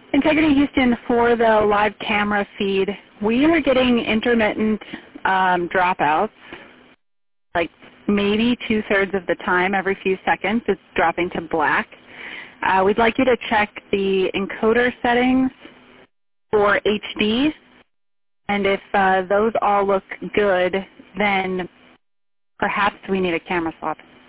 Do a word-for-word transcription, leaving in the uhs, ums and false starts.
Integrity Houston, for the live camera feed, we are getting intermittent um, dropouts, like maybe two-thirds of the time, every few seconds it's dropping to black. Uh, we'd like you to check the encoder settings for H D, and if uh, those all look good, then perhaps we need a camera swap.